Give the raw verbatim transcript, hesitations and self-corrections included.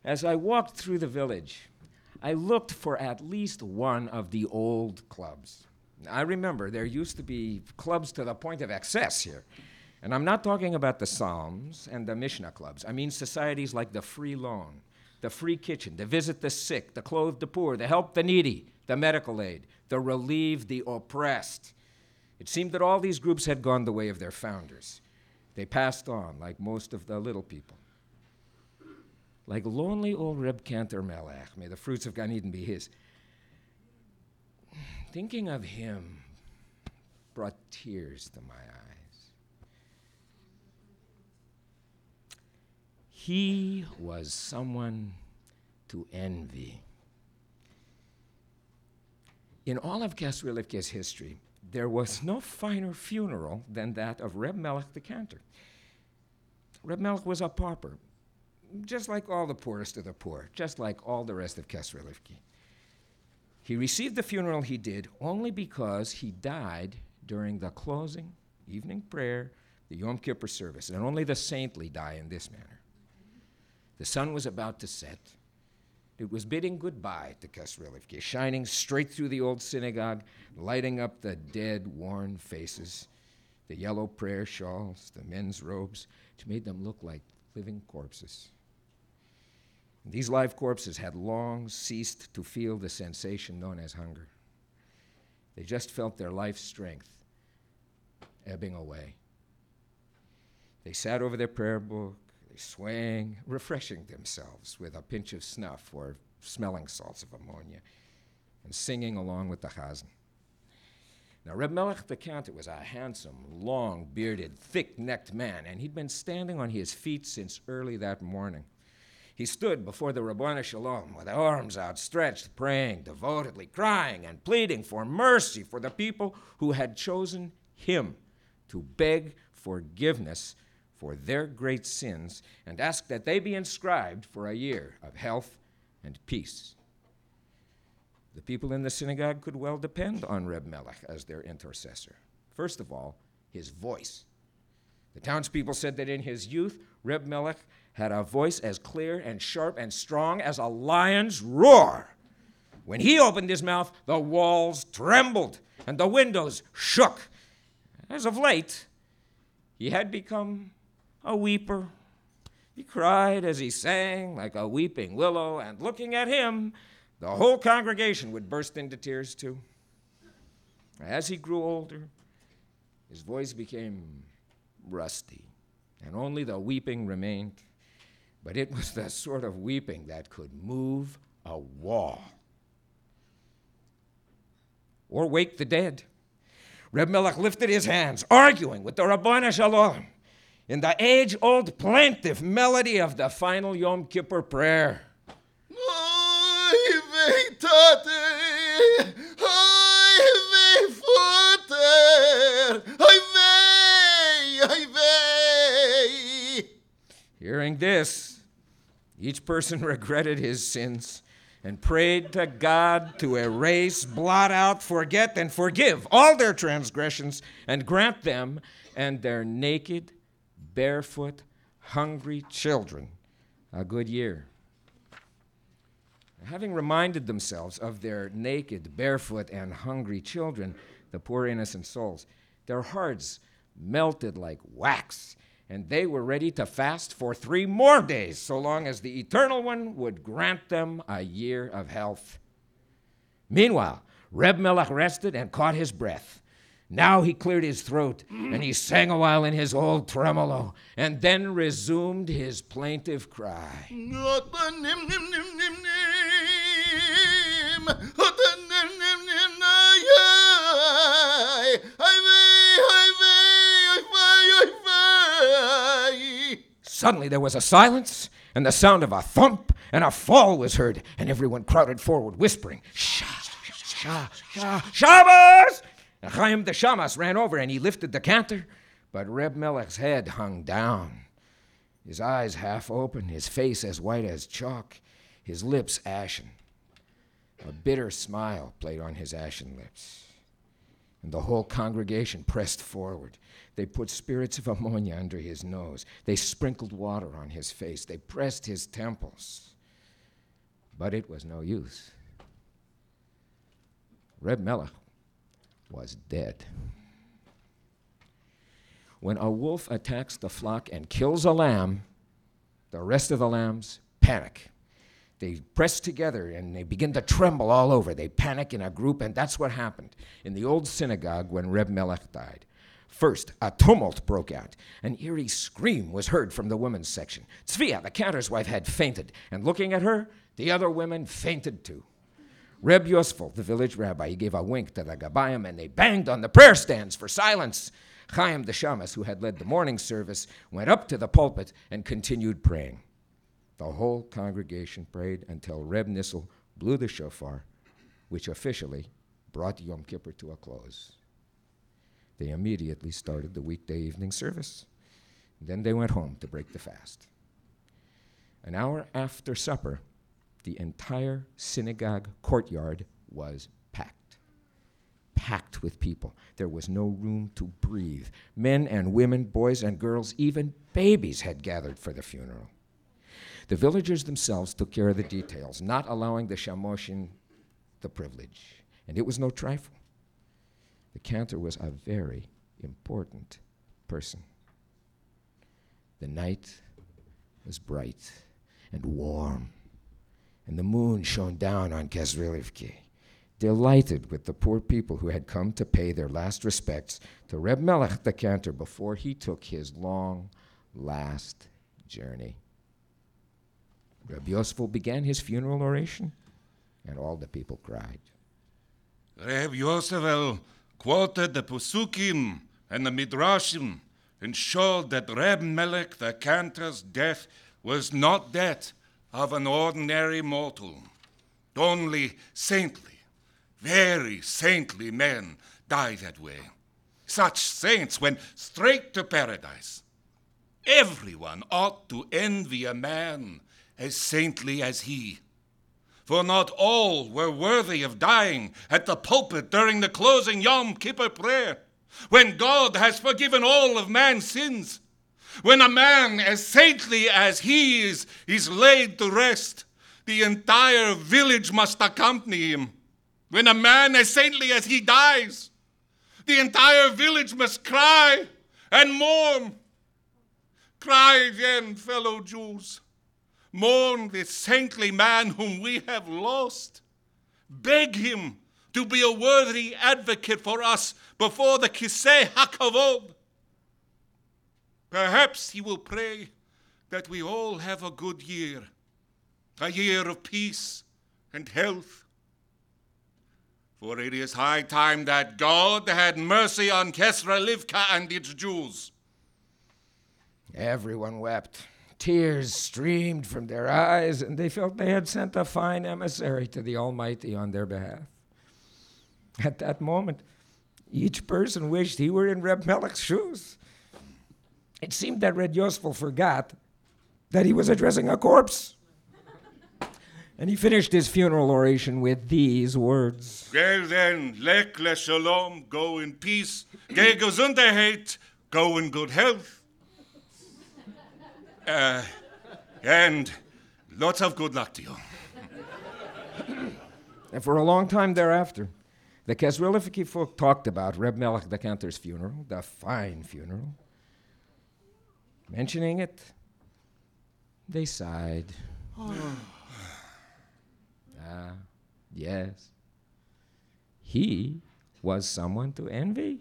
As I walked through the village, I looked for at least one of the old clubs. I remember there used to be clubs to the point of excess here. And I'm not talking about the Psalms and the Mishnah clubs. I mean societies like the Free Loan, the Free Kitchen, the Visit the Sick, the Clothe the Poor, the Help the Needy, the Medical Aid, the Relieve the Oppressed. It seemed that all these groups had gone the way of their founders. They passed on like most of the little people. Like lonely old Reb Cantor Melech, may the fruits of Gan Eden be his. Thinking of him brought tears to my eyes. He was someone to envy. In all of Kesser Rivke's history, there was no finer funeral than that of Reb Melech the Cantor. Reb Melech was a pauper, just like all the poorest of the poor, just like all the rest of Kesser Rivke. He received the funeral he did only because he died during the closing evening prayer, the Yom Kippur service, and only the saintly die in this manner. The sun was about to set. It was bidding goodbye to Kesser Rivke, shining straight through the old synagogue, lighting up the dead, worn faces, the yellow prayer shawls, the men's robes, which made them look like living corpses. And these live corpses had long ceased to feel the sensation known as hunger. They just felt their life strength ebbing away. They sat over their prayer book, they swang, refreshing themselves with a pinch of snuff or smelling salts of ammonia, and singing along with the chazan. Now, Reb Melech the Cantor was a handsome, long-bearded, thick-necked man, and he'd been standing on his feet since early that morning. He stood before the Rabbanu Shalom with arms outstretched, praying devotedly, crying and pleading for mercy for the people who had chosen him to beg forgiveness for their great sins and ask that they be inscribed for a year of health and peace. The people in the synagogue could well depend on Reb Melech as their intercessor. First of all, his voice. The townspeople said that in his youth, Reb Melech had a voice as clear and sharp and strong as a lion's roar. When he opened his mouth, the walls trembled and the windows shook. As of late, he had become a weeper. He cried as he sang like a weeping willow, and looking at him, the whole congregation would burst into tears too. As he grew older, his voice became rusty, and only the weeping remained. But it was the sort of weeping that could move a wall or wake the dead. Reb Melech lifted his hands, arguing with the Rabbanu Shalom in the age-old plaintive melody of the final Yom Kippur prayer. Hearing this, each person regretted his sins and prayed to God to erase, blot out, forget, and forgive all their transgressions and grant them and their naked, barefoot, hungry children a good year. Having reminded themselves of their naked, barefoot, and hungry children, the poor innocent souls, their hearts melted like wax, and they were ready to fast for three more days, so long as the Eternal One would grant them a year of health. Meanwhile, Reb Melech rested and caught his breath. Now he cleared his throat, and he sang a while in his old tremolo, and then resumed his plaintive cry. Suddenly there was a silence, and the sound of a thump, and a fall was heard, and everyone crowded forward, whispering, Shah, Shah, Shah, Shabbos! And Chaim the Shamas ran over, and he lifted the cantor, but Reb Melech's head hung down, his eyes half open, his face as white as chalk, his lips ashen. A bitter smile played on his ashen lips, and the whole congregation pressed forward. They put spirits of ammonia under his nose. They sprinkled water on his face. They pressed his temples. But it was no use. Reb Melech was dead. When a wolf attacks the flock and kills a lamb, the rest of the lambs panic. They press together and they begin to tremble all over. They panic in a group, and that's what happened in the old synagogue when Reb Melech died. First, a tumult broke out. An eerie scream was heard from the women's section. Tzvia, the cantor's wife, had fainted, and looking at her, the other women fainted too. Reb Yosefel, the village rabbi, he gave a wink to the Gabayim, and they banged on the prayer stands for silence. Chaim the Shamas, who had led the morning service, went up to the pulpit and continued praying. The whole congregation prayed until Reb Nissel blew the shofar, which officially brought Yom Kippur to a close. They immediately started the weekday evening service. Then they went home to break the fast. An hour after supper, the entire synagogue courtyard was packed. Packed with people. There was no room to breathe. Men and women, boys and girls, even babies had gathered for the funeral. The villagers themselves took care of the details, not allowing the Shamoshin the privilege. And it was no trifle. The cantor was a very important person. The night was bright and warm, and the moon shone down on Kesrilivki, delighted with the poor people who had come to pay their last respects to Reb Melech the cantor before he took his long last journey. Reb Yosefel began his funeral oration, and all the people cried. Reb Yosefel quoted the Pusukim and the Midrashim and showed that Reb Melech the cantor's death was not that of an ordinary mortal. Only saintly, very saintly men die that way. Such saints went straight to paradise. Everyone ought to envy a man as saintly as he. For not all were worthy of dying at the pulpit during the closing Yom Kippur prayer, when God has forgiven all of man's sins. When a man as saintly as he is is laid to rest, the entire village must accompany him. When a man as saintly as he dies, the entire village must cry and mourn. Cry again, fellow Jews. Mourn this saintly man whom we have lost. Beg him to be a worthy advocate for us before the Kisei HaKavod. Perhaps he will pray that we all have a good year, a year of peace and health. For it is high time that God had mercy on Kesra-Livka and its Jews. Everyone wept. Tears streamed from their eyes, and they felt they had sent a fine emissary to the Almighty on their behalf. At that moment, each person wished he were in Reb Melech's shoes. It seemed that Reb Yosefel forgot that he was addressing a corpse. And he finished his funeral oration with these words. Well then, lek leshalom, go in peace. Ge gesundheit, go in good health. Uh, and lots of good luck to you. And for a long time thereafter, the Kesrilivki folk talked about Reb Melech the cantor's funeral, the fine funeral. Mentioning it, they sighed. Ah, yes. He was someone to envy.